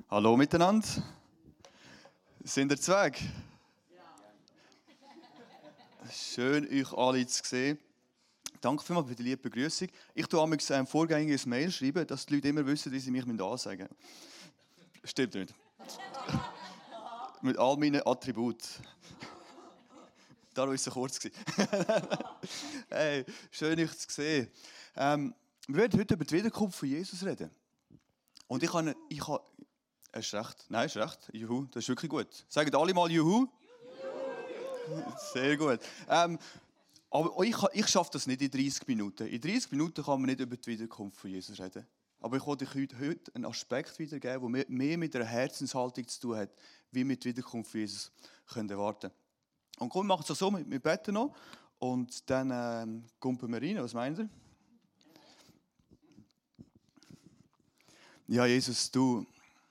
Hallo miteinander. Sind ihr Zweig? Schön, euch alle zu sehen. Danke vielmals für die liebe Begrüßung. Ich tue am Vorgänger ein Mail schreiben, dass die Leute immer wissen, wie sie mich ansagen müssen. Stimmt nicht. Mit all meinen Attributen. Da war es so kurz. Hey, schön, euch zu sehen. Wir werden heute über die Wiederkunft von Jesus reden. Und ich habe hast recht. Nein, ist recht. Juhu, das ist wirklich gut. Sagen alle mal Juhu. Sehr gut. Aber ich schaffe das nicht in 30 Minuten. In 30 Minuten kann man nicht über die Wiederkunft von Jesus reden. Aber ich wollte euch heute einen Aspekt wiedergeben, der mehr mit einer Herzenshaltung zu tun hat, wie wir die Wiederkunft von Jesus erwarten können. Und komm, wir machen es so, wir beten noch und dann kumpen wir rein. Was meint ihr? Ja, Jesus, du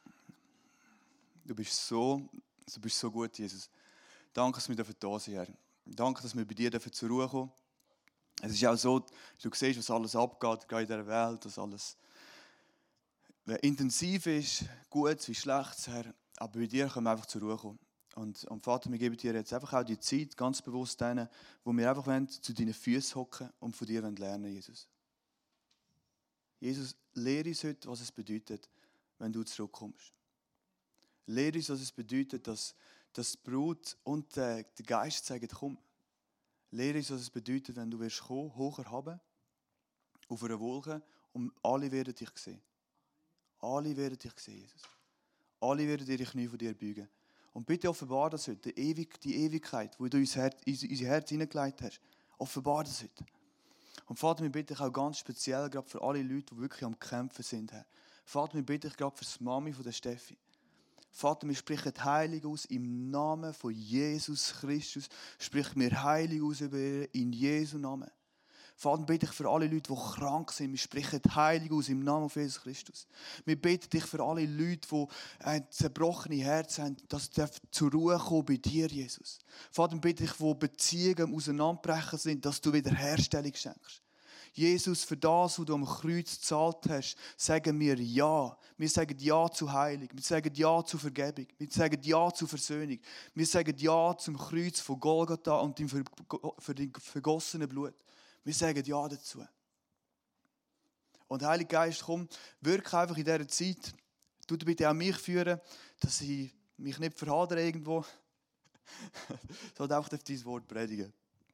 bist so gut, Jesus. Danke, dass wir da sind, Herr. Danke, dass wir bei dir zur Ruhe kommen. Es ist auch so, du siehst, was alles abgeht, gerade in dieser Welt, dass alles intensiv ist, gut wie schlecht, Herr. Aber bei dir können wir einfach zur Ruhe kommen. Und Vater, wir geben dir jetzt einfach auch die Zeit, ganz bewusst denen, wo wir einfach zu deinen Füßen hocken und von dir lernen, Jesus. Jesus, lehre uns heute, was es bedeutet, wenn du zurückkommst. Lehre uns, was es bedeutet, dass die Brut und der Geist sagen, komm. Lehre uns, was es bedeutet, wenn du wirst kommen, hoch erhaben, auf einer Wolke, und alle werden dich sehen. Alle werden dich sehen, Jesus. Alle werden ihre Knie vor dir beugen. Und bitte offenbar das heute, die Ewigkeit, die du in unser Herz hineingelegt hast. Offenbar das heute. Und Vater, wir bitten dich auch ganz speziell, gerade für alle Leute, die wirklich am Kämpfen sind, Herr. Vater, wir bitten dich gerade für die Mami von der Steffi. Vater, wir sprechen Heilung aus im Namen von Jesus Christus. Sprich mir Heilung aus über ihr in Jesu Namen. Vater, wir bitten dich für alle Leute, die krank sind. Wir sprechen Heilung aus im Namen von Jesus Christus. Wir bitten dich für alle Leute, die ein zerbrochenes Herz haben, dass sie zur Ruhe kommen bei dir, Jesus. Vater, wir bitten dich, wo Beziehungen auseinanderbrechen sind, dass du Wiederherstellung schenkst. Jesus, für das, was du am Kreuz gezahlt hast, sagen wir Ja. Wir sagen Ja zu Heilung. Wir sagen Ja zu Vergebung. Wir sagen Ja zu Versöhnung. Wir sagen Ja zum Kreuz von Golgatha und dem vergossenen Blut. Wir sagen Ja dazu. Und Heiliger Geist, komm, wirke einfach in dieser Zeit. Du bitte auch mich führen, dass ich mich nicht verhadere irgendwo, sondern einfach auf dein Wort predigen.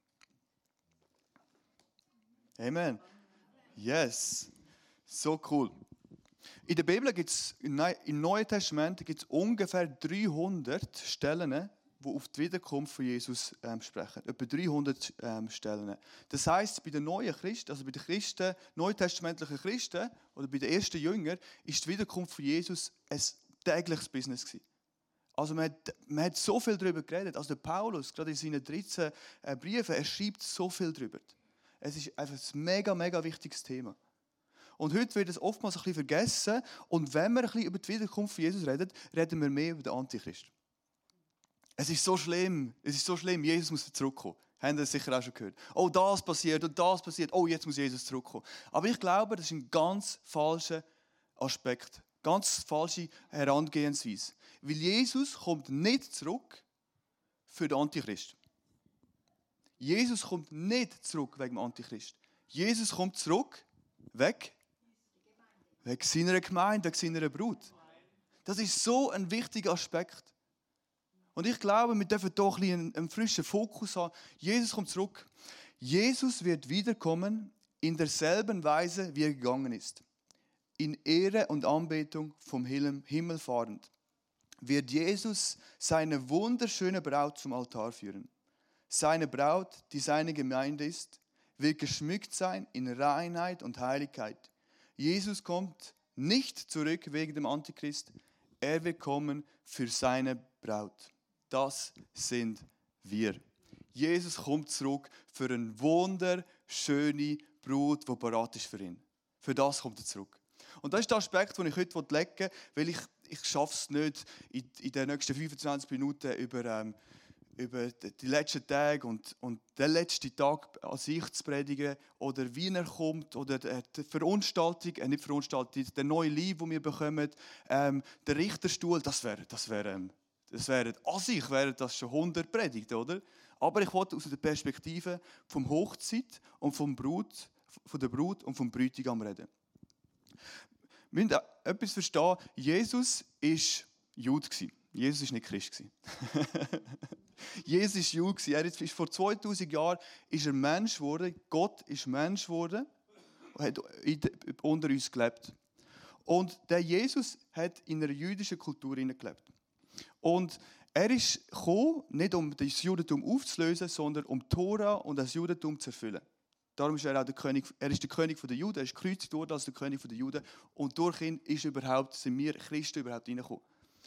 Amen. Yes. So cool. In der Bibel gibt es, im Neuen Testament gibt es ungefähr 300 Stellen, die auf die Wiederkunft von Jesus sprechen. Etwa 300 Stellen. Das heisst, bei den neuen Christen, also bei den Christen, neutestamentlichen Christen oder bei den ersten Jüngern, ist die Wiederkunft von Jesus ein tägliches Business gewesen. Also man hat so viel darüber geredet. Also der Paulus, gerade in seinen 13 Briefen, er schreibt so viel darüber. Es ist einfach ein mega, mega wichtiges Thema. Und heute wird es oftmals ein bisschen vergessen. Und wenn wir ein bisschen über die Wiederkunft von Jesus reden, reden wir mehr über den Antichrist. Es ist so schlimm, Jesus muss zurückkommen. Haben das sicher auch schon gehört. Oh, das passiert und das passiert. Oh, jetzt muss Jesus zurückkommen. Aber ich glaube, das ist ein ganz falscher Aspekt. Ganz falsche Herangehensweise. Weil Jesus kommt nicht zurück für den Antichrist. Jesus kommt nicht zurück wegen dem Antichrist. Jesus kommt zurück wegen seiner Gemeinde, wegen seiner Brut. Das ist so ein wichtiger Aspekt. Und ich glaube, wir dürfen hier einen frischen Fokus haben. Jesus kommt zurück. Jesus wird wiederkommen in derselben Weise, wie er gegangen ist. In Ehre und Anbetung vom Himmel fahrend. Wird Jesus seine wunderschöne Braut zum Altar führen. Seine Braut, die seine Gemeinde ist, wird geschmückt sein in Reinheit und Heiligkeit. Jesus kommt nicht zurück wegen dem Antichrist. Er wird kommen für seine Braut. Das sind wir. Jesus kommt zurück für eine wunderschöne Brut, die parat ist für ihn. Für das kommt er zurück. Und das ist der Aspekt, den ich heute legen will, weil ich schaffe es nicht, in den nächsten 25 Minuten über die letzten Tage und den letzten Tag an sich zu predigen oder wie er kommt oder die Veranstaltung, nicht Veranstaltung, der neue Lieb, den wir bekommen, der Richterstuhl, das wäre an sich wären das schon 100 Predigten, oder? Aber ich wollte aus der Perspektive vom Hochzeit und von der Brut und vom Bräutigam reden. Wir müssen etwas verstehen, Jesus war Jude. Jesus war nicht Christ. Jesus war Jude. Er ist vor 2000 Jahren ist er Mensch geworden. Gott ist Mensch geworden und hat unter uns gelebt. Und der Jesus hat in einer jüdischen Kultur gelebt. Und er ist gekommen, nicht um das Judentum aufzulösen, sondern um die Tora und das Judentum zu erfüllen. Darum ist er auch der König. Er ist der König der Juden. Er ist gekreuzigt worden als der König der Juden. Und durch ihn sind wir Christen überhaupt reingekommen.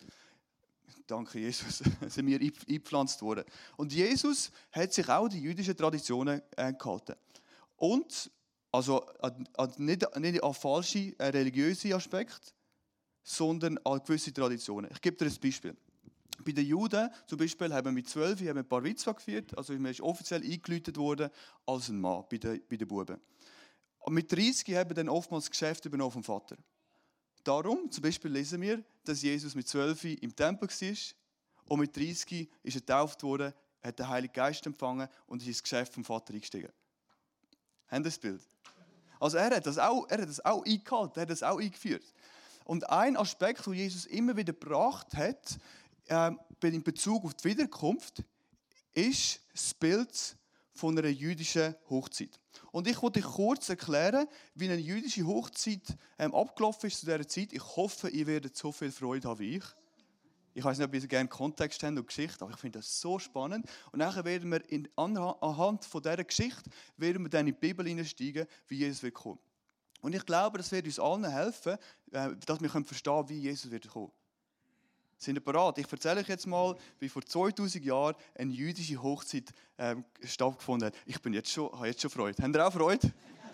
Danke, Jesus, sind wir eingepflanzt worden. Und Jesus hat sich auch die jüdischen Traditionen gehalten. Und, also nicht an falsche religiöse Aspekte, sondern an gewisse Traditionen. Ich gebe dir ein Beispiel. Bei den Juden zum Beispiel haben wir mit 12 ein Bar Mitzvah gefeiert, also man ist offiziell eingeläutet worden als ein Mann bei den Buben. Und mit 30 haben wir dann oftmals das Geschäft übernommen vom Vater. Darum, zum Beispiel lesen wir, dass Jesus mit 12 im Tempel war und mit 30 ist er getauft worden, hat den Heiligen Geist empfangen und ist ins Geschäft vom Vater eingestiegen. Haben Sie das Bild? Also er hat das auch eingehalten, er hat das auch eingeführt. Und ein Aspekt, den Jesus immer wieder gebracht hat, in Bezug auf die Wiederkunft, ist das Bild von einer jüdischen Hochzeit. Und ich wollte euch kurz erklären, wie eine jüdische Hochzeit abgelaufen ist zu dieser Zeit. Ich hoffe, ihr werdet so viel Freude haben wie ich. Ich weiß nicht, ob ihr gerne Kontext habt und Geschichte, aber ich finde das so spannend. Und nachher werden wir anhand von dieser Geschichte werden wir dann in die Bibel hineinsteigen, wie Jesus wird kommen. Und ich glaube, das wird uns allen helfen, dass wir verstehen können, wie Jesus wird kommen. Sind ihr bereit? Ich erzähle euch jetzt mal, wie vor 2000 Jahren eine jüdische Hochzeit stattgefunden hat. Ich habe jetzt schon Freude. Habt ihr auch Freude?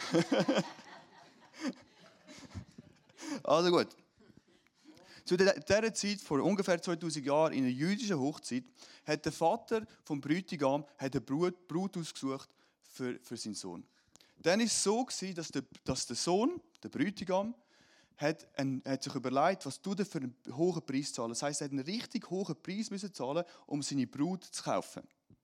Also gut. Zu dieser Zeit, vor ungefähr 2000 Jahren, in einer jüdischen Hochzeit, hat der Vater vom Bräutigam eine Brut ausgesucht für seinen Sohn. Dann war es so, dass der Sohn, der Bräutigam, hat sich überlegt, was du für einen hohen Preis zahlen. Das heisst, er hat einen richtig hohen Preis zahlen, um seine Brut zu kaufen.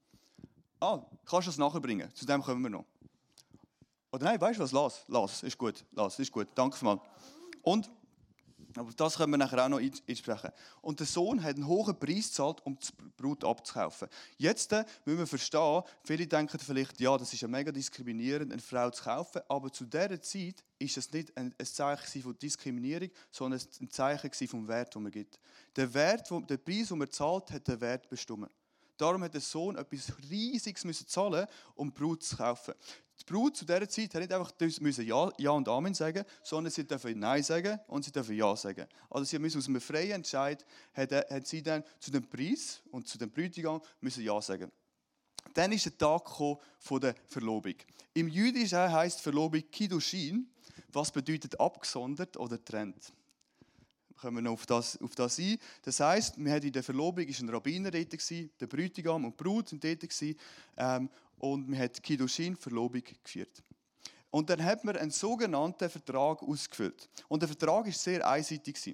Kannst du das nachbringen? Zu dem kommen wir noch. Oder nein, weißt du was? Lass, ist gut. Danke mal. Und aber das können wir nachher auch noch einsprechen. Und der Sohn hat einen hohen Preis gezahlt, um die Brut abzukaufen. Jetzt müssen wir verstehen, viele denken vielleicht, ja, das ist ja mega diskriminierend, eine Frau zu kaufen, aber zu dieser Zeit ist es nicht ein Zeichen von Diskriminierung, sondern ein Zeichen vom Wert, den man gibt. Der Preis, den man zahlt, hat den Wert bestimmt. Darum hat der Sohn etwas Riesiges zahlen, um die Brut zu kaufen. Die Brut zu dieser Zeit hat nicht einfach Ja und Amen sagen, sondern sie dürfen Nein sagen und sie dürfen Ja sagen. Also sie müssen aus einem freien Entscheid, hat sie dann zu dem Preis und zu dem Bräutigam müssen Ja sagen. Dann ist der Tag gekommen von der Verlobung. Im Jüdischen heisst Verlobung Kiddushin, was bedeutet abgesondert oder getrennt. Kommen wir noch auf das ein. Das heisst, wir hatten in der Verlobung ein Rabbiner dort, der Bräutigam und die Brut waren dort, und wir haben Kiddushin, Verlobung, geführt. Und dann hat man einen sogenannten Vertrag ausgefüllt. Und der Vertrag war sehr einseitig.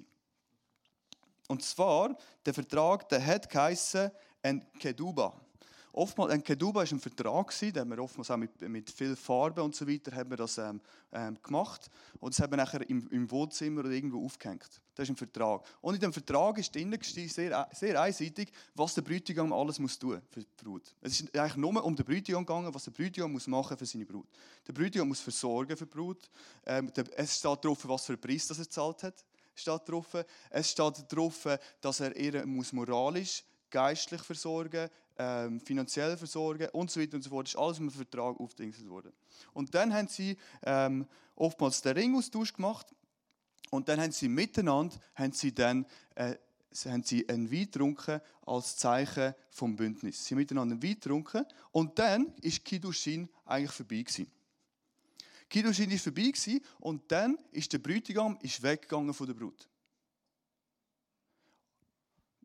Und zwar, der Vertrag, der hat geheissen, ein Keduba. Oftmals, ein Keduba war ein Vertrag, den haben wir oftmals auch mit viel Farbe und so weiter haben wir das, gemacht. Und das haben wir nachher im Wohnzimmer oder irgendwo aufgehängt. Das ist ein Vertrag. Und in dem Vertrag ist drinnen sehr, sehr einseitig, was der Bräutigam alles muss tun für die Brut. Es ist eigentlich nur um den Bräutigam gegangen, was der Bräutigam muss machen für seine Brut. Der Bräutigam muss versorgen für die Brut. Es steht drauf, was für einen Preis das er gezahlt hat. Es steht drauf, dass er ihr moralisch, geistlich versorgen, finanziell versorgen und so weiter und so fort. Das ist alles im Vertrag aufgedingselt worden. Und dann haben sie oftmals den Ringaustausch gemacht und dann haben sie miteinander einen Wein getrunken als Zeichen vom Bündnis. Sie haben miteinander einen Wein getrunken und dann war Kiddushin eigentlich vorbei gewesen. Kiddushin war vorbei gewesen, und dann ist der Bräutigam weggegangen von der Brut.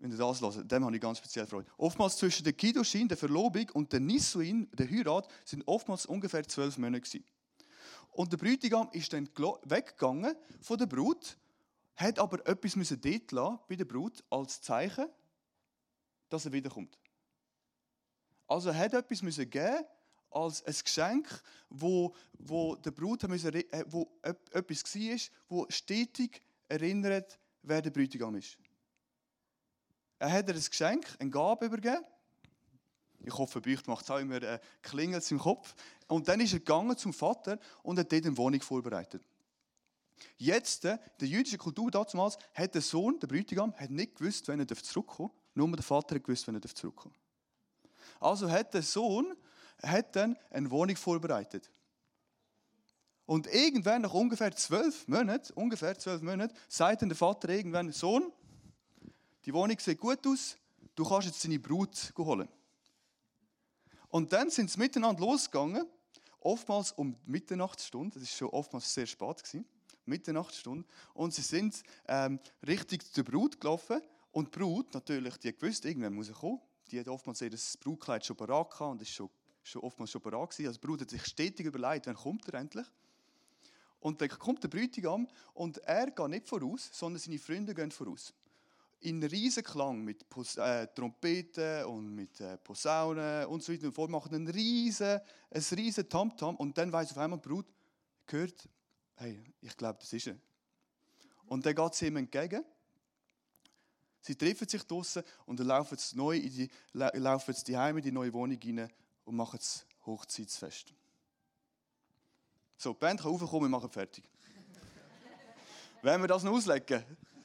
wenn ihr das hört, dem habe ich ganz speziell Freude. Oftmals zwischen der Kiddushin, der Verlobung, und der Nisuin, der Heirat, sind oftmals ungefähr 12 Monate gewesen. Und der Bräutigam ist dann weggegangen von der Brut, hat aber etwas dort lassen, bei der Brut als Zeichen, dass er wiederkommt. Also er hat etwas geben als ein Geschenk, wo der Brut wo etwas war, wo stetig erinnert, wer der Bräutigam ist. Er hat ihr ein Geschenk, eine Gabe übergeben. Ich hoffe, bei euch macht es auch immer Klingel im Kopf. Und dann ist er gegangen zum Vater und hat dort eine Wohnung vorbereitet. Jetzt, der jüdischen Kultur damals, hat der Sohn, der Bräutigam, hat nicht gewusst, wann er zurückkommen darf. Nur der Vater hat gewusst, wann er zurückkommen darf. Also hat der Sohn dann eine Wohnung vorbereitet. Und irgendwann, nach ungefähr 12 Monaten, sagt dann der Vater irgendwann: Sohn, die Wohnung sieht gut aus, du kannst jetzt deine Brut holen. Und dann sind sie miteinander losgegangen, oftmals um die Mitternachtsstunde, das war schon oftmals sehr spät gewesen, Mitternachtsstunde, und sie sind Richtung der Brut gelaufen. Und die Brut, natürlich, die gewusst, irgendwann muss er kommen. Die hat oftmals ihr Brutkleid schon parat gehabt und ist schon oftmals schon parat gewesen. Also die Brut hat sich stetig überlegt, wann kommt er endlich. Und dann kommt der Bräutigam und er geht nicht voraus, sondern seine Freunde gehen voraus. In riesen Klang mit Trompeten und mit Posaunen und so weiter und fort, machen ein riesen Tamtam und dann weiss auf einmal die Brut, gehört, hey, ich glaube, das ist er. Und dann geht sie ihm entgegen. Sie treffen sich draussen und dann laufen sie heim in die neue Wohnung rein und machen das Hochzeitsfest. So, die Band kann raufkommen, wir machen fertig. Wenn wir das noch auslegen?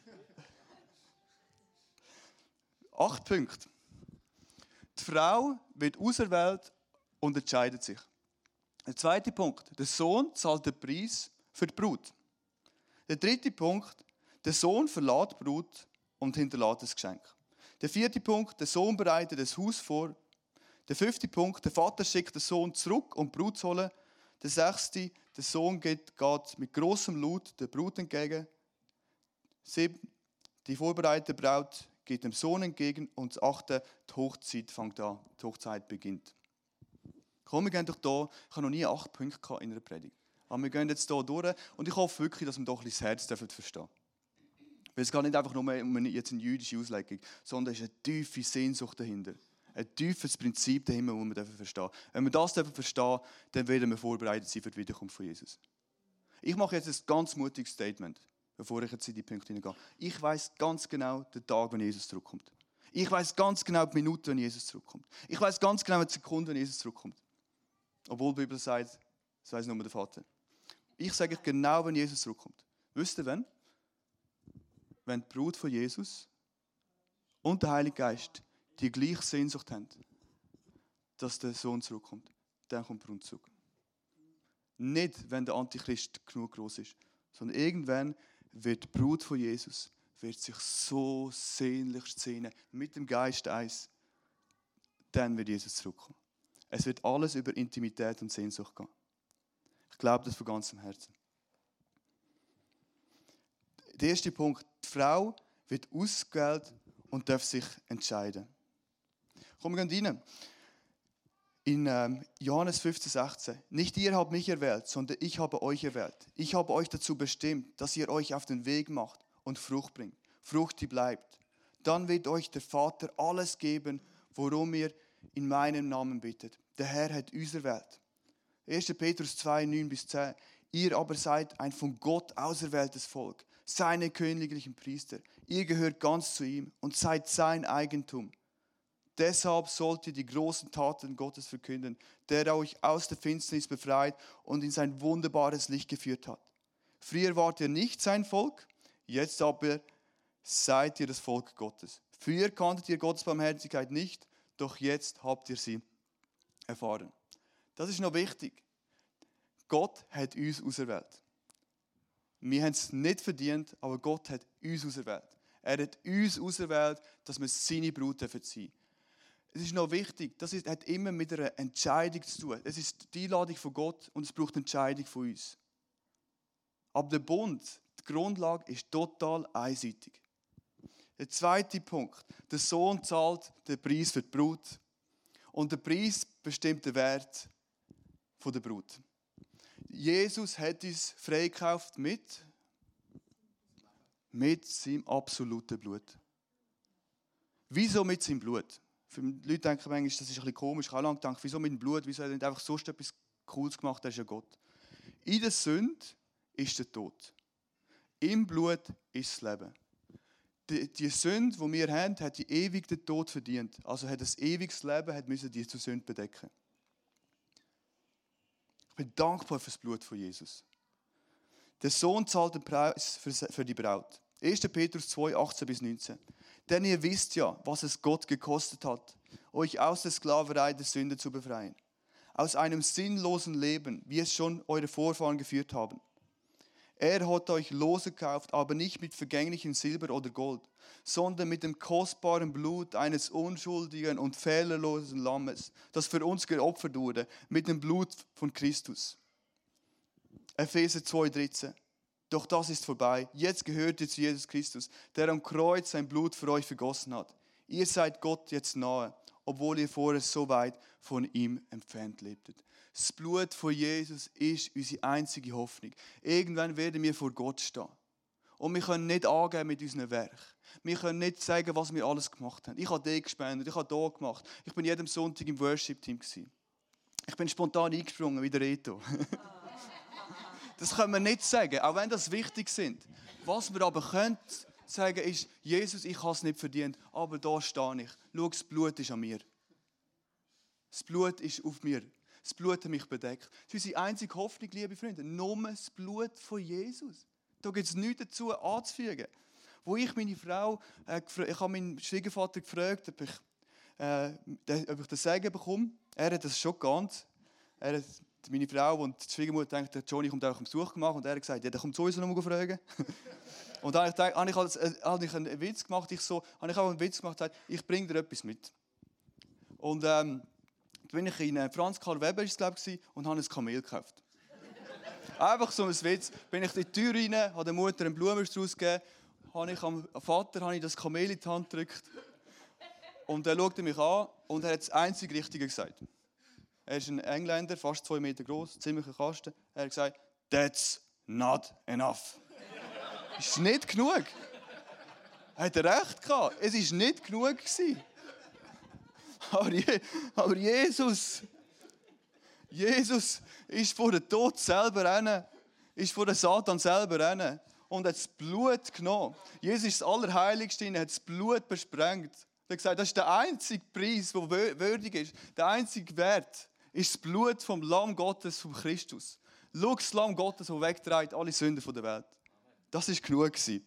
8 Punkte. Die Frau wird auserwählt und entscheidet sich. Der zweite Punkt. Der Sohn zahlt den Preis für die Brut. Der dritte Punkt. Der Sohn verlässt die Brut und hinterlässt das Geschenk. Der vierte Punkt. Der Sohn bereitet das Haus vor. Der fünfte Punkt. Der Vater schickt den Sohn zurück, um die Brut zu holen. Der sechste. Der Sohn geht mit grossem Laut der Brut entgegen. 7. Die vorbereitete Braut geht dem Sohn entgegen und das 8. Die Hochzeit fängt an, die Hochzeit beginnt. Komm, wir gehen doch hier, ich habe noch nie 8 Punkte in einer Predigt. Aber wir gehen jetzt hier durch und ich hoffe wirklich, dass wir doch ein bisschen das Herz verstehen dürfen. Weil es geht nicht einfach nur um jetzt eine jüdische Auslegung, sondern es ist eine tiefe Sehnsucht dahinter. Ein tiefes Prinzip dahinter, das wir verstehen dürfen. Wenn wir das verstehen, dann werden wir vorbereitet sein für die Wiederkunft von Jesus. Ich mache jetzt ein ganz mutiges Statement, bevor ich jetzt in die Punkte hineingehe. Ich weiss ganz genau den Tag, wenn Jesus zurückkommt. Ich weiss ganz genau die Minute, wenn Jesus zurückkommt. Ich weiss ganz genau die Sekunde, wenn Jesus zurückkommt. Obwohl die Bibel sagt, das weiss nur der Vater. Ich sage euch genau, wenn Jesus zurückkommt. Wisst ihr wann? Wenn die Brut von Jesus und der Heilige Geist die gleiche Sehnsucht haben, dass der Sohn zurückkommt. Dann kommt die Brut zurück. Nicht, wenn der Antichrist genug groß ist, sondern irgendwann wird die Brut von Jesus sich so sehnlich sehnen, mit dem Geist eins, dann wird Jesus zurückkommen. Es wird alles über Intimität und Sehnsucht gehen. Ich glaube das von ganzem Herzen. Der erste Punkt, die Frau wird ausgewählt und darf sich entscheiden. Kommen wir gehen rein. In Johannes 15,16. Nicht ihr habt mich erwählt, sondern ich habe euch erwählt. Ich habe euch dazu bestimmt, dass ihr euch auf den Weg macht und Frucht bringt. Frucht, die bleibt. Dann wird euch der Vater alles geben, worum ihr in meinem Namen bittet. Der Herr hat uns erwählt. 1. Petrus 2, 9-10. Ihr aber seid ein von Gott auserwähltes Volk, seine königlichen Priester. Ihr gehört ganz zu ihm und seid sein Eigentum. Deshalb sollt ihr die großen Taten Gottes verkünden, der euch aus der Finsternis befreit und in sein wunderbares Licht geführt hat. Früher wart ihr nicht sein Volk, jetzt aber seid ihr das Volk Gottes. Früher kanntet ihr Gottes Barmherzigkeit nicht, doch jetzt habt ihr sie erfahren. Das ist noch wichtig. Gott hat uns auserwählt. Wir haben es nicht verdient, aber Gott hat uns auserwählt. Er hat uns auserwählt, dass wir seine Brut sein dürfen. Es ist noch wichtig, das hat immer mit einer Entscheidung zu tun. Es ist die Einladung von Gott und es braucht eine Entscheidung von uns. Aber der Bund, die Grundlage ist total einseitig. Der zweite Punkt. Der Sohn zahlt den Preis für die Brut. Und der Preis bestimmt den Wert der Brut. Jesus hat uns freigekauft mit seinem absoluten Blut. Wieso mit seinem Blut? Für die Leute denken manchmal, das ist ein bisschen komisch. Ich habe lange gedacht, wieso mit dem Blut? Wieso hat er nicht einfach sonst etwas Cooles gemacht? Er ist ja Gott. In der Sünde ist der Tod. Im Blut ist das Leben. Die Sünde, die wir haben, hat die ewig den Tod verdient. Also hat das ewiges Leben, hat müssen die zur Sünde bedecken. Ich bin dankbar für das Blut von Jesus. Der Sohn zahlt den Preis für die Braut. 1. Petrus 2, 18-19. Denn ihr wisst ja, was es Gott gekostet hat, euch aus der Sklaverei der Sünde zu befreien. Aus einem sinnlosen Leben, wie es schon eure Vorfahren geführt haben. Er hat euch losgekauft, aber nicht mit vergänglichem Silber oder Gold, sondern mit dem kostbaren Blut eines unschuldigen und fehlerlosen Lammes, das für uns geopfert wurde, mit dem Blut von Christus. Epheser 2,13. Doch das ist vorbei. Jetzt gehört ihr zu Jesus Christus, der am Kreuz sein Blut für euch vergossen hat. Ihr seid Gott jetzt nahe, obwohl ihr vorher so weit von ihm entfernt lebtet. Das Blut von Jesus ist unsere einzige Hoffnung. Irgendwann werden wir vor Gott stehen. Und wir können nicht angeben mit unserem Werk. Wir können nicht sagen, was wir alles gemacht haben. Ich habe den gespendet, ich habe hier gemacht. Ich bin jedem Sonntag im Worship-Team. Ich bin spontan eingesprungen wie der Reto. Das können wir nicht sagen, auch wenn das wichtig sind. Was wir aber können sagen ist, Jesus, ich habe es nicht verdient, aber da stehe ich. Schau, das Blut ist an mir. Das Blut ist auf mir. Das Blut hat mich bedeckt. Das ist unsere einzige Hoffnung, liebe Freunde. Nur das Blut von Jesus. Da gibt es nichts dazu anzufügen. Wo ich meine Frau, ich habe meinen Schwiegervater gefragt, ob ich das Segen bekomme. Er hat das schon geahnt. Meine Frau und die Schwiegermutter denken, Johnny kommt auch am Besuch gemacht. Und er hat gesagt, ja, der kommt sowieso noch mal fragen. Und dann habe ich einen Witz gemacht. Ich auch einen Witz gemacht, ich bringe dir etwas mit. Und bin ich in Franz Karl Weber und habe ein Kamel gekauft. Einfach so ein Witz. Bin ich in die Tür rein, habe der Mutter einen Blumenstrauß gegeben, habe ich am Vater das Kamel in die Hand gedrückt. Und er schaute mich an und er hat das einzig Richtige gesagt. Er ist ein Engländer, fast 2 Meter groß, ziemlicher Kasten. Er hat gesagt, that's not enough. Ist nicht genug. Hat er recht gehabt. Es war nicht genug gewesen. Aber Jesus ist vor dem Tod selber rennen, ist vor dem Satan selber rennen und hat das Blut genommen. Jesus ist das Allerheiligste, er hat das Blut besprengt. Er hat gesagt, das ist der einzige Preis, der würdig ist. Der einzige Wert ist das Blut vom Lamm Gottes, von Christus. Schau, das Lamm Gottes, das wegträgt alle Sünden der Welt. Das war genug gewesen.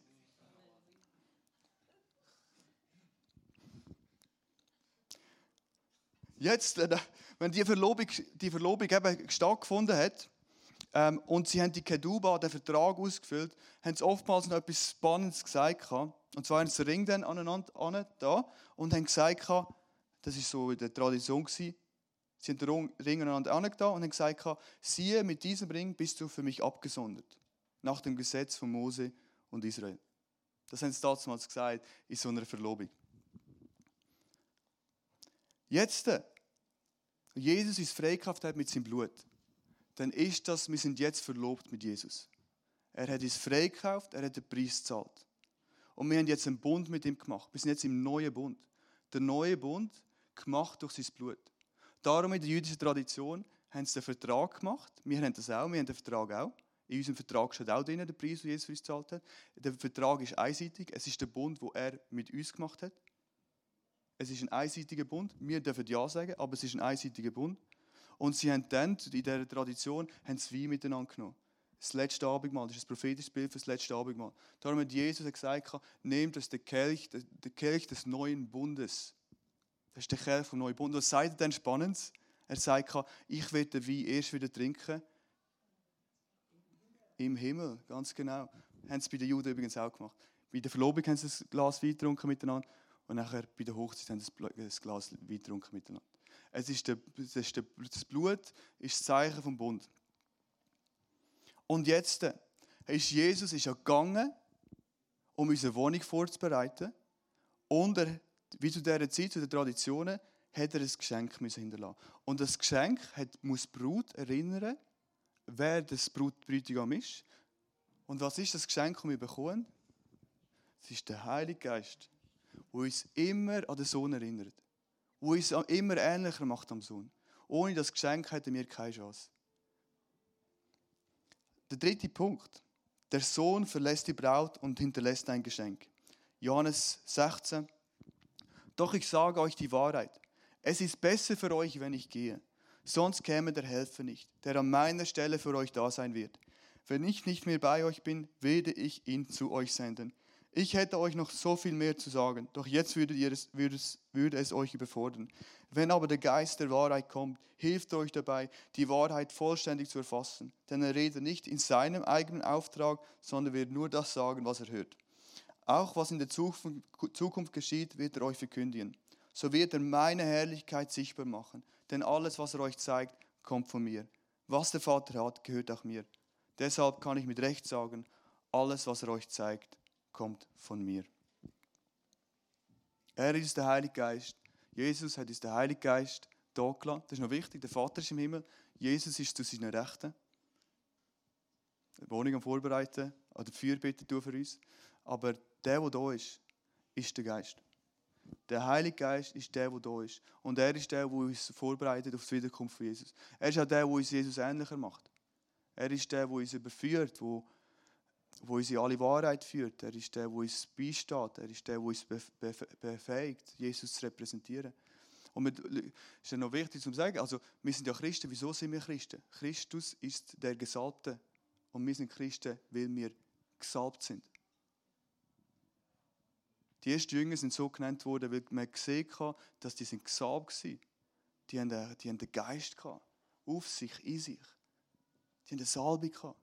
Jetzt, wenn die Verlobung eben stattgefunden hat und sie haben die Keduba, den Vertrag ausgefüllt, haben sie oftmals noch etwas Spannendes gesagt. Und zwar haben sie den Ring dann aneinander da und haben gesagt, das war so in der Tradition, sie haben den Ring aneinander angetan und haben gesagt, siehe, mit diesem Ring bist du für mich abgesondert, nach dem Gesetz von Mose und Israel. Das haben sie damals gesagt in so einer Verlobung. Jetzt, Jesus uns freikauft hat mit seinem Blut, dann ist das, wir sind jetzt verlobt mit Jesus. Er hat uns freikauft, er hat den Preis gezahlt. Und wir haben jetzt einen Bund mit ihm gemacht. Wir sind jetzt im neuen Bund. Der neue Bund, gemacht durch sein Blut. Darum in der jüdischen Tradition haben sie den Vertrag gemacht. Wir haben das auch, wir haben den Vertrag auch. In unserem Vertrag steht auch drin, der Preis, den Jesus für uns gezahlt hat. Der Vertrag ist einseitig. Es ist der Bund, den er mit uns gemacht hat. Es ist ein einseitiger Bund. Wir dürfen Ja sagen, aber es ist ein einseitiger Bund. Und sie haben dann, in dieser Tradition, haben sie Wein miteinander genommen. Das letzte Abendmahl, das ist das prophetische Bild für das letzte Abendmahl. Darum hat Jesus gesagt, nehmt das den Kelch des neuen Bundes. Das ist der Kelch vom neuen Bund. Was sagt er denn Spannendes? Er sagt, ich werde den Wein erst wieder trinken. Im Himmel, ganz genau. Haben sie bei den Juden übrigens auch gemacht. Bei der Verlobung haben sie ein Glas Wein getrunken miteinander. Und nachher bei der Hochzeit haben sie ein Glas Wein getrunken miteinander. Das Blut ist das Zeichen vom Bund. Und jetzt ist Jesus gegangen, um unsere Wohnung vorzubereiten. Und wie zu dieser Zeit, zu den Traditionen, hat er ein Geschenk müssen hinterlassen. Und das Geschenk muss die Brut erinnern, wer das Bräutigam ist. Und was ist das Geschenk, das wir bekommen? Es ist der Heilige Geist, der uns immer an den Sohn erinnert. Der uns immer ähnlicher macht am Sohn. Ohne das Geschenk hätten wir keine Chance. Der dritte Punkt. Der Sohn verlässt die Braut und hinterlässt ein Geschenk. Johannes 16. Doch ich sage euch die Wahrheit. Es ist besser für euch, wenn ich gehe. Sonst käme der Helfer nicht, der an meiner Stelle für euch da sein wird. Wenn ich nicht mehr bei euch bin, werde ich ihn zu euch senden. Ich hätte euch noch so viel mehr zu sagen, doch jetzt würde es euch überfordern. Wenn aber der Geist der Wahrheit kommt, hilft euch dabei, die Wahrheit vollständig zu erfassen. Denn er redet nicht in seinem eigenen Auftrag, sondern wird nur das sagen, was er hört. Auch was in der Zukunft geschieht, wird er euch verkündigen. So wird er meine Herrlichkeit sichtbar machen. Denn alles, was er euch zeigt, kommt von mir. Was der Vater hat, gehört auch mir. Deshalb kann ich mit Recht sagen, alles, was er euch zeigt, kommt von mir. Er ist der Heilige Geist. Jesus hat uns den Heiligen Geist da gelassen. Das ist noch wichtig. Der Vater ist im Himmel. Jesus ist zu seiner Rechten. Die Wohnung am Vorbereiten, oder Fürbitte tun für uns. Aber der da ist der Geist. Der Heilige Geist ist der da ist. Und er ist der uns vorbereitet auf die Wiederkunft von Jesus. Er ist auch der uns Jesus ähnlicher macht. Er ist der uns überführt, wo uns in alle Wahrheit führt. Er ist der uns beisteht. Er ist der uns befähigt, Jesus zu repräsentieren. Und es ist ja noch wichtig zu sagen, also wir sind ja Christen. Wieso sind wir Christen? Christus ist der Gesalbte. Und wir sind Christen, weil wir gesalbt sind. Die ersten Jünger sind so genannt worden, weil man gesehen hat, dass die gesalbt waren. Die haben den Geist gehabt, auf sich, in sich. Die haben eine Salbung gehabt.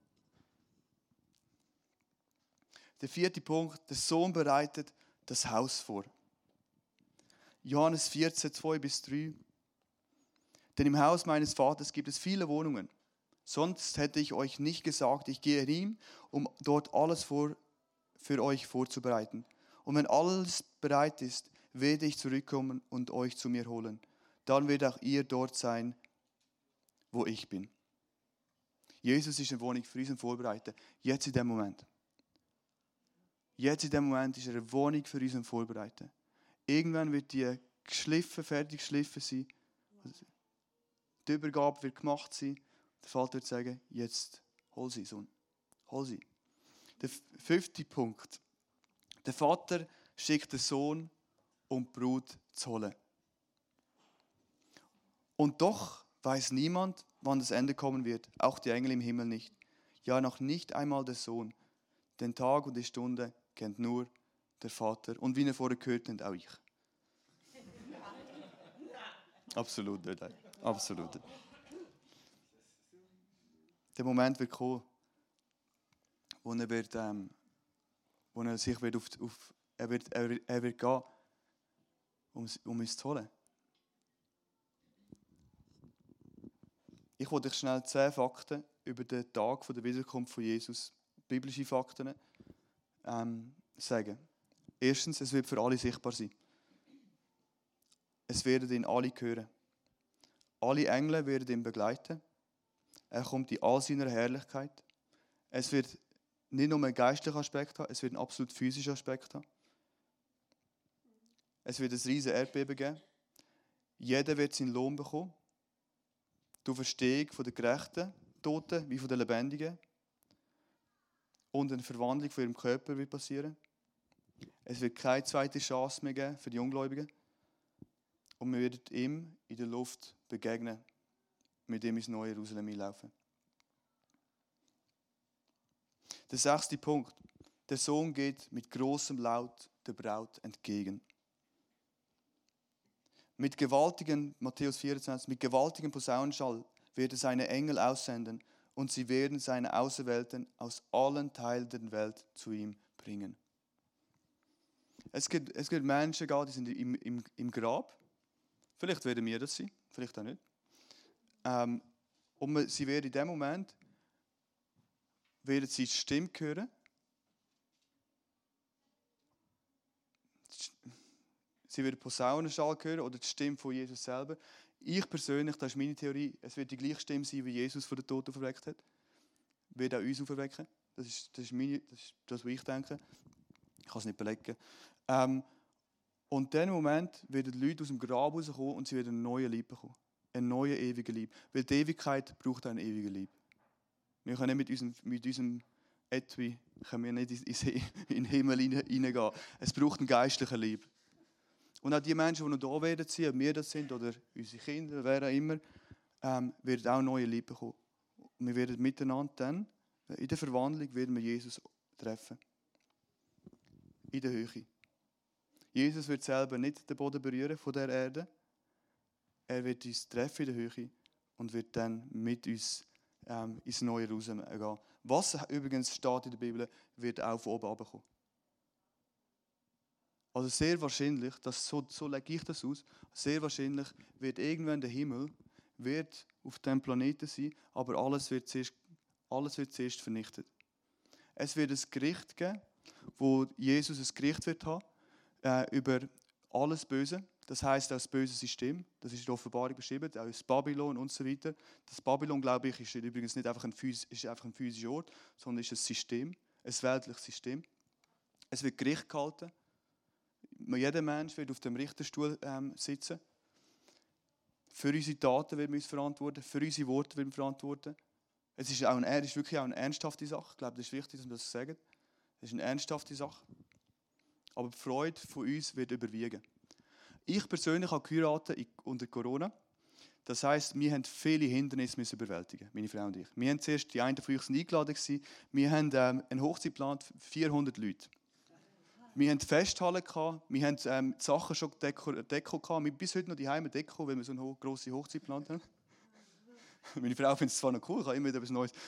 Der vierte Punkt, der Sohn bereitet das Haus vor. Johannes 14, 2-3. Denn im Haus meines Vaters gibt es viele Wohnungen. Sonst hätte ich euch nicht gesagt, ich gehe hin, um dort alles für euch vorzubereiten. Und wenn alles bereit ist, werde ich zurückkommen und euch zu mir holen. Dann wird auch ihr dort sein, wo ich bin. Jesus ist eine Wohnung für uns vorbereitet. Jetzt in dem Moment. Jetzt in dem Moment ist er eine Wohnung für uns vorbereitet. Irgendwann wird die geschliffen, fertig geschliffen sein. Die Übergabe wird gemacht sein. Der Vater wird sagen, jetzt hol sie, Sohn. Hol sie. Der fünfte Punkt. Der Vater schickt den Sohn, um die Brut zu holen. Und doch weiß niemand, wann das Ende kommen wird. Auch die Engel im Himmel nicht. Ja, noch nicht einmal der Sohn. Den Tag und die Stunde kennt nur der Vater. Und wie ihr vorher gehört habt, auch ich. Absolut nicht. Absolut nicht. Der Moment wird kommen, wo er sich wird er wird gehen, um uns zu holen. Ich wollte euch schnell 10 Fakten über den Tag der Wiederkunft von Jesus, biblische Fakten, sagen. Erstens, es wird für alle sichtbar sein. Es werden ihn alle hören. Alle Engel werden ihn begleiten. Er kommt in all seiner Herrlichkeit. Es wird nicht nur einen geistlichen Aspekt haben, es wird einen absolut physischen Aspekt haben. Es wird ein riesiges Erdbeben geben. Jeder wird seinen Lohn bekommen. Die Auferstehung von den Gerechten, Toten wie von den Lebendigen. Und eine Verwandlung von ihrem Körper wird passieren. Es wird keine zweite Chance mehr geben für die Ungläubigen. Und wir werden ihm in der Luft begegnen, mit ihm ins neue Jerusalem einlaufen. Der 6. Punkt. Der Sohn geht mit großem Laut der Braut entgegen. Mit gewaltigen, Matthäus 24, mit gewaltigem Posaunenschall wird er seine Engel aussenden und sie werden seine Auserwählten aus allen Teilen der Welt zu ihm bringen. Es gibt Menschen, die sind im Grab. Vielleicht werden wir das sein, vielleicht auch nicht. Und sie werden in dem Moment die Stimme hören. Sie werden Posaunenschall hören oder die Stimme von Jesus selber. Ich persönlich, das ist meine Theorie, es wird die gleiche Stimme sein, wie Jesus von den Toten auferweckt hat. Wird auch uns auferwecken. Das ist das, was ich denke. Ich kann es nicht belegen. Und in diesem Moment werden die Leute aus dem Grab rauskommen und sie werden einen neuen Leib bekommen. Einen neuen, ewigen Leib. Weil die Ewigkeit braucht einen ewigen Leib. Wir können nicht mit unserem Etui können wir nicht in den Himmel hineingehen. Es braucht einen geistlichen Leib. Und auch die Menschen, die noch da werden sein, ob wir das sind oder unsere Kinder, wer auch immer, werden auch neue Leib bekommen. Und wir werden miteinander dann, in der Verwandlung, werden wir Jesus treffen. In der Höhe. Jesus wird selber nicht den Boden berühren von der Erde. Er wird uns treffen in der Höhe und wird dann mit uns ins neue Jerusalem gehen. Was übrigens steht in der Bibel, wird auch von oben runterkommen. Also sehr wahrscheinlich, so lege ich das aus, sehr wahrscheinlich wird irgendwann der Himmel wird auf diesem Planeten sein, aber alles wird zuerst vernichtet. Es wird ein Gericht geben, wo Jesus ein Gericht wird haben über alles Böse. Das heisst auch das böse System. Das ist in der Offenbarung beschrieben, auch das Babylon und so weiter. Das Babylon, glaube ich, ist übrigens nicht einfach ein physischer Ort, sondern ist ein System, ein weltliches System. Es wird Gericht gehalten. Jeder Mensch wird auf dem Richterstuhl sitzen. Für unsere Taten werden wir uns verantworten, für unsere Worte werden wir verantworten. Es ist wirklich auch eine ernsthafte Sache. Ich glaube, das ist wichtig, dass wir das sagen. Es ist eine ernsthafte Sache. Aber die Freude von uns wird überwiegen. Ich persönlich habe geheiratet unter Corona. Das heisst, wir haben viele Hindernisse überwältigen, meine Frau und ich. Wir haben zuerst, die einen von euch sind eingeladen, wir haben eine Hochzeit geplant für 400 Leute. Wir hatten Festhallen, wir haben die Sachen schon Deko gehabt. Wir haben bis heute noch die Heime Deko, weil wir so eine grosse Hochzeit geplant haben. Meine Frau findet es zwar noch cool, ich habe immer wieder etwas Neues.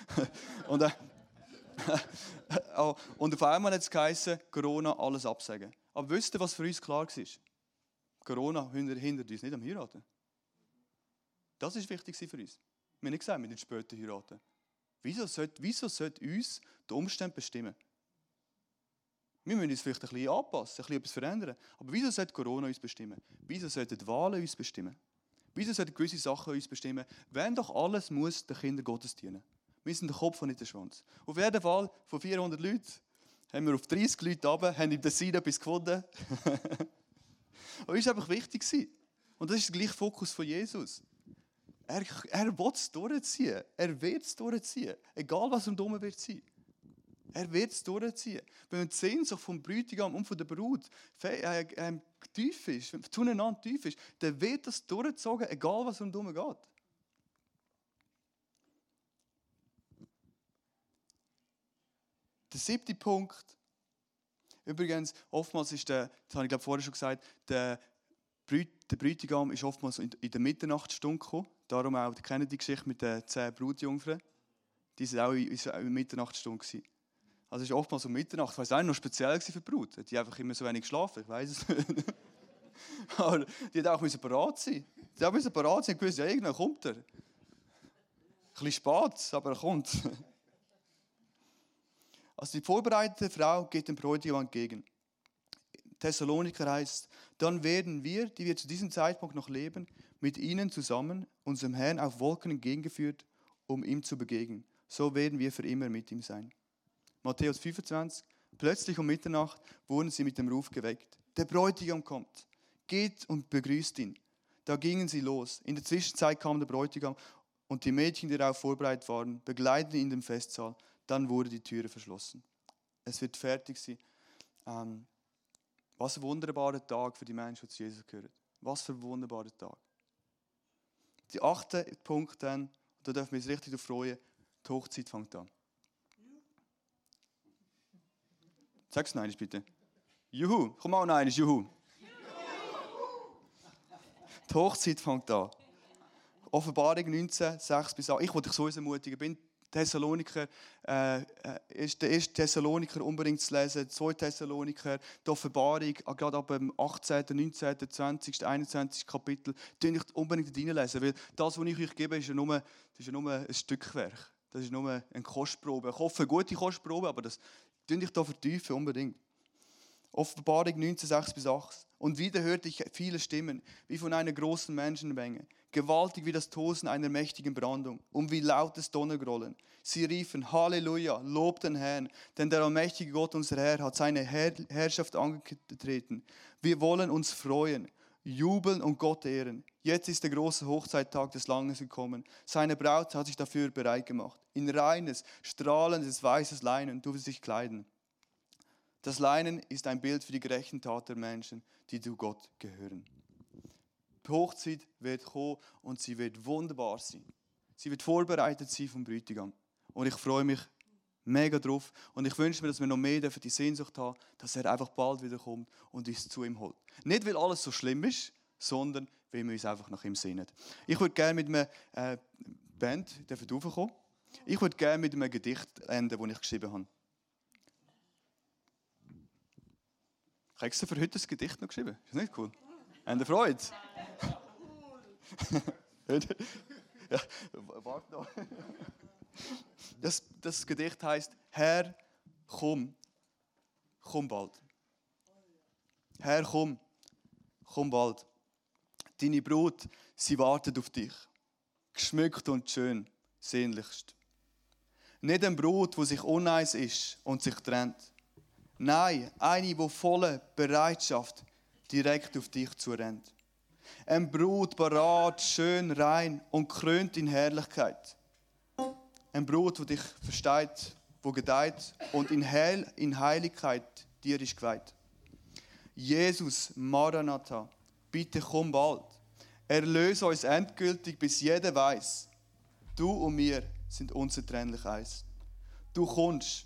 Und auf einmal hat es geheißen, Corona, alles absagen. Aber wisst ihr, was für uns klar war? Corona hindert uns nicht am Heiraten. Das war wichtig für uns. Wir haben nicht gesagt, wir nicht später heiraten. Wieso sollte uns die Umstände bestimmen? Wir müssen uns vielleicht ein bisschen anpassen, ein bisschen etwas verändern. Aber wieso sollte Corona uns bestimmen? Wieso sollten die Wahlen uns bestimmen? Wieso sollten gewisse Sachen uns bestimmen? Wenn doch alles muss den Kindern Gottes dienen. Wir sind der Kopf und nicht der Schwanz. Auf jeden Fall, von 400 Leuten, haben wir auf 30 Leute runter, haben im Tessin etwas gefunden. Und es war einfach wichtig. Und das ist der gleiche Fokus von Jesus. Er will es durchziehen. Er wird es durchziehen. Egal, was um dumm wird sein. Er wird es durchziehen. Wenn die Sehnsucht vom Bräutigam und von der Braut tief ist, zueinander tief ist, dann wird das durchgezogen, egal was um dumm geht. Der 7. Punkt. Übrigens, oftmals ist das habe ich glaube vorher schon gesagt, der Bräutigam ist oftmals in der Mitternachtstunde gekommen. Darum auch, ihr kennt die Geschichte mit den 10 Brutjungfern. Die waren auch in der Mitternachtstunde. Also es ist oftmals um Mitternacht. Ich weiss auch noch speziell für die Brut. Die hat einfach immer so wenig geschlafen, ich weiß es nicht. Aber die hat auch bereit sein. Die hat bereit sein und gewusst, ja, irgendwann kommt er. Ein bisschen spät, aber er kommt. Also die vorbereitete Frau geht dem Bräutigam entgegen. Thessaloniker heißt, dann werden wir, die wir zu diesem Zeitpunkt noch leben, mit ihnen zusammen, unserem Herrn auf Wolken entgegengeführt, um ihm zu begegnen. So werden wir für immer mit ihm sein. Matthäus 25, plötzlich um Mitternacht wurden sie mit dem Ruf geweckt. Der Bräutigam kommt, geht und begrüßt ihn. Da gingen sie los. In der Zwischenzeit kam der Bräutigam und die Mädchen, die darauf vorbereitet waren, begleiteten ihn in den Festsaal. Dann wurde die Türe verschlossen. Es wird fertig sein. Was ein wunderbarer Tag für die Menschen, die zu Jesus gehören. Was für ein wunderbarer Tag. Der 8. Punkt dann, da dürfen wir uns richtig darauf freuen, die Hochzeit fängt an. Sag's noch einmal bitte. Juhu, komm mal noch einmal, juhu. Die Hochzeit fängt an. Offenbarung 19, 6-8. Ich wollte dich so ermutigen. Bin Thessaloniker, ist der 1. Thessaloniker unbedingt zu lesen, 2. Thessaloniker, die Offenbarung, gerade ab dem 18., 19., 20., 21. Kapitel, ich unbedingt reinlesen, weil das, was ich euch gebe, ist ja nur ein Stückwerk. Das ist nur eine Kostprobe. Ich hoffe, eine gute Kostprobe, aber das ich da vertiefen unbedingt. Offenbarung 19, 6-8. Und wieder hörte ich viele Stimmen, wie von einer großen Menschenmenge, gewaltig wie das Tosen einer mächtigen Brandung und wie lautes Donnergrollen. Sie riefen, Halleluja, lobt den Herrn, denn der allmächtige Gott, unser Herr, hat seine Herrschaft angetreten. Wir wollen uns freuen, jubeln und Gott ehren. Jetzt ist der große Hochzeittag des Landes gekommen. Seine Braut hat sich dafür bereit gemacht. In reines, strahlendes, weißes Leinen durfte sich kleiden. Das Leinen ist ein Bild für die gerechten Taten der Menschen, die zu Gott gehören. Die Hochzeit wird kommen und sie wird wunderbar sein. Sie wird vorbereitet sein vom Bräutigam. Und ich freue mich mega drauf. Und ich wünsche mir, dass wir noch mehr die Sehnsucht haben, dass er einfach bald wieder kommt und uns zu ihm holt. Nicht, weil alles so schlimm ist, sondern weil wir uns einfach nach ihm sehnen. Ich würde gerne mit einer Band raufkommen. Ich würde gerne mit einem Gedicht enden, das ich geschrieben habe. Ich habe extra für heute ein Gedicht noch geschrieben. Ist das nicht cool? Habt ihr Freude? Ja, warte noch. Das Gedicht heisst: Herr, komm bald. Herr, komm bald. Deine Brut, sie wartet auf dich. Geschmückt und schön, sehnlichst. Nicht ein Brut, wo sich uneins ist und sich trennt. Nein, eine, die voller Bereitschaft direkt auf dich zurennt. Ein Brut, parat, schön, rein und krönt in Herrlichkeit. Ein Brut, das dich versteht, wo gedeiht und in Heiligkeit dir ist geweiht. Jesus, Maranatha, bitte komm bald. Erlöse uns endgültig, bis jeder weiß, du und wir sind unzertrennlich eins. Du kommst.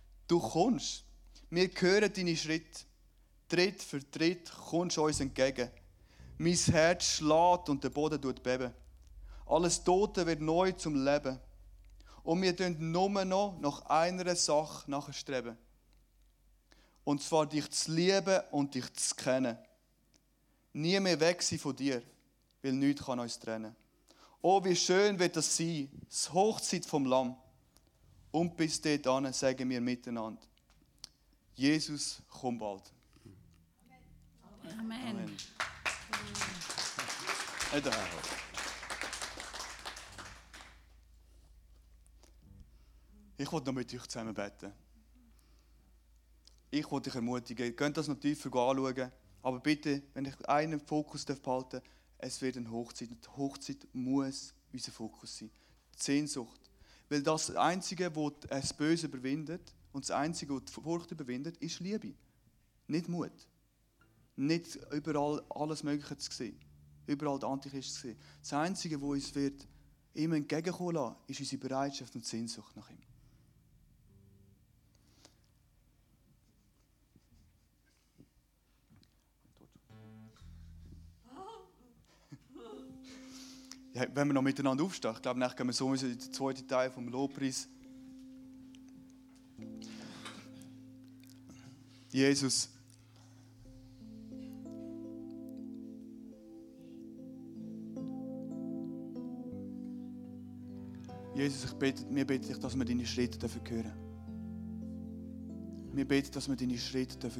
Wir hören deine Schritte. Tritt für Tritt kommst du uns entgegen. Mein Herz schlägt und der Boden tut beben. Alles Tote wird neu zum Leben. Und wir tun nur noch nach einer Sache nachstreben. Und zwar dich zu lieben und dich zu kennen. Nie mehr weg sein von dir, weil nichts kann uns trennen. Oh, wie schön wird das sein, das Hochzeit vom Lamm. Und bis dahin sagen wir miteinander: Jesus, komm bald. Amen. Amen. Ich will noch mit euch zusammen beten. Ich will dich ermutigen. Ihr könnt das noch tiefer anschauen. Aber bitte, wenn ich einen Fokus behalten darf, es wird eine Hochzeit. Und die Hochzeit muss unser Fokus sein. Die Sehnsucht. Weil das Einzige, was das Böse überwindet und das Einzige, was die Furcht überwindet, ist Liebe. Nicht Mut. Nicht überall alles Mögliche zu sehen. Überall die Antichrist zu sehen. Das Einzige, was uns wird immer entgegenkommen lassen, ist unsere Bereitschaft und Sehnsucht nach ihm. Ja, wenn wir noch miteinander aufstehen, ich glaube, nachher gehen wir so in den zweiten Teil vom Lobpreis. Jesus, wir beten dich, dass wir deine Schritte hören dürfen. Wir beten, dass wir deine Schritte hören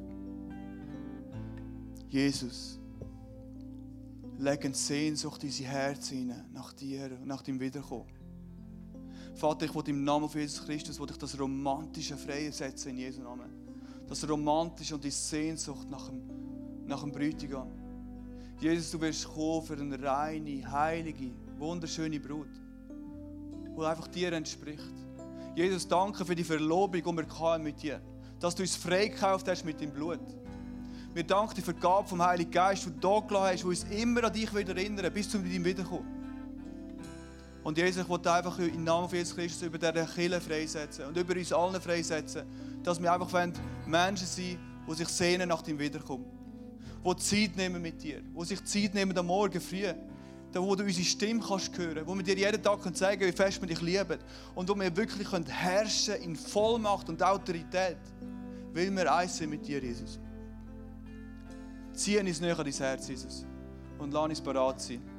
dürfen. Jesus, leg eine Sehnsucht in unser Herz hinein, nach dir und nach deinem Wiederkommen. Vater, ich will im Namen von Jesus Christus ich das Romantische freisetzen in Jesu Namen. Das Romantische und die Sehnsucht nach dem Bräutigam. Jesus, du wirst kommen für eine reine, heilige, wunderschöne Brut, die einfach dir entspricht. Jesus, danke für die Verlobung, die wir hatten mit dir. Dass du uns freigekauft hast mit deinem Blut. Wir danken dir für die Gabe vom Heiligen Geist, die du da gelassen hast, die uns immer an dich wieder erinnern, bis zu deinem Wiederkommen. Und Jesus, ich will einfach im Namen von Jesus Christus über diese Kirche freisetzen und über uns allen freisetzen, dass wir einfach Menschen sind, die sich sehnen nach deinem Wiederkommen. Die Zeit nehmen mit dir, die sich Zeit nehmen am Morgen früh, wo du unsere Stimme kannst hören, wo wir dir jeden Tag sagen können, wie fest wir dich lieben und wo wir wirklich herrschen in Vollmacht und Autorität, weil wir eins sind mit dir, Jesus. Zieh uns näher an dein Herz, Jesus, und lass uns bereit sein,